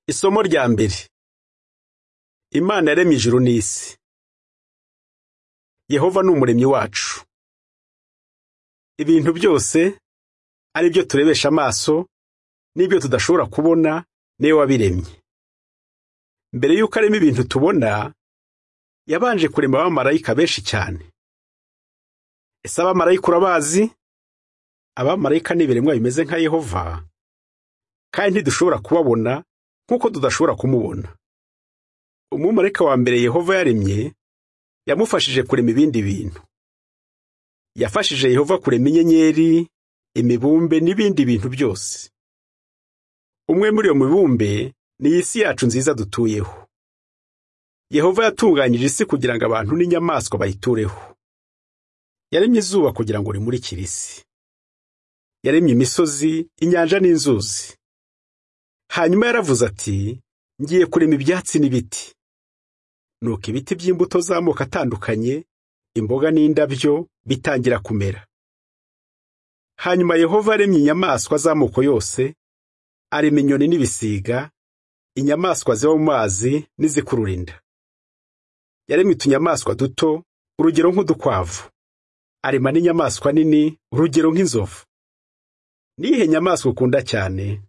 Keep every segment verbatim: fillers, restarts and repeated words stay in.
Isomo rya mbere. Imana yaremye ijuru n'isi. Yehova ni umuremyi wacu. Ibintu byose ari byo turebesha amaso n'ibyo tudashobora kubona niwe wabiremye. Mbere yuko arema ibintu tubona, yabanje kurema abamarayika benshi cyane. Ese abamarayika urabazi? Abamarayika ni ibiremwa bimeze nka Yehova, kandi ntidushobora kubabona nkuko tudashobora kumubona. Umumarayika wa mbere Yehova yaremye yamufashije kurema ibindi bintu. Yafashije Yehova kurema inyenyeri, imibumbe n'ibindi bintu byose. Umwe muri iyo mibumbe ni isi yacu nziza dutuyeho. Yehova yatunganyije isi kugira ngo abantu n'inyamaswa bayitureho. Yaremye izuba kugira ngo rimurikire isi. Yaremye imisozi, inyanja n'inzuzi. Hanyuma yaravuze ati, ngiye kurema ibyatsi n'ibiti. Nuko ibiti by'imbuto z'amoko atandukanye, imboga n'indabyo bitangira kumera. Hanyuma Yehova yaremye inyamaswa z'amoko yose, arema inyoni n'ibisiga, inyamaswa ziba mu mazi n'izikurura inda. Yaremye utunyamaswa duto, urugero nk'udukwavu. Arema n'inyamaswa nini, urugero nk'inzovu. Nihe nyamaswa ukunda cyane?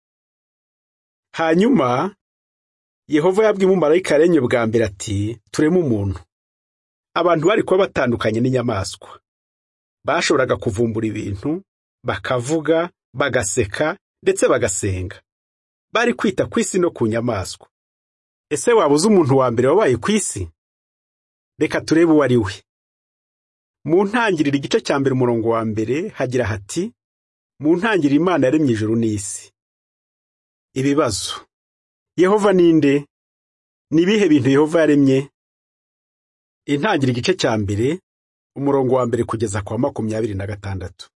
Hanyuma Yehova yabwiye umumarayika yaremye bwa mbere ati, tureme umuntu. Abantu bari kuba batandukanye n'inyamaswa. Bashoboraga kuvumbura ibintu, bakavuga, bagaseka, ndetse bagasenga. Bari kwita ku isi no ku nyamaswa. Ese wabuze umuntu wa mbere wabaye ku isi? Reka turebe uwo ari we. Mu ntangiriro igice cya mbere umurongo wa mbere hagira hati, mu ntangiriro Imana yaremye ijuru n'isi. Ibibazo. Yehova ninde? Ni ibihe bintu Yehova yaremye? Intangiriro igice cya mbere umurongo wa mbere kugeza kwa makumyabiri na gatandatu.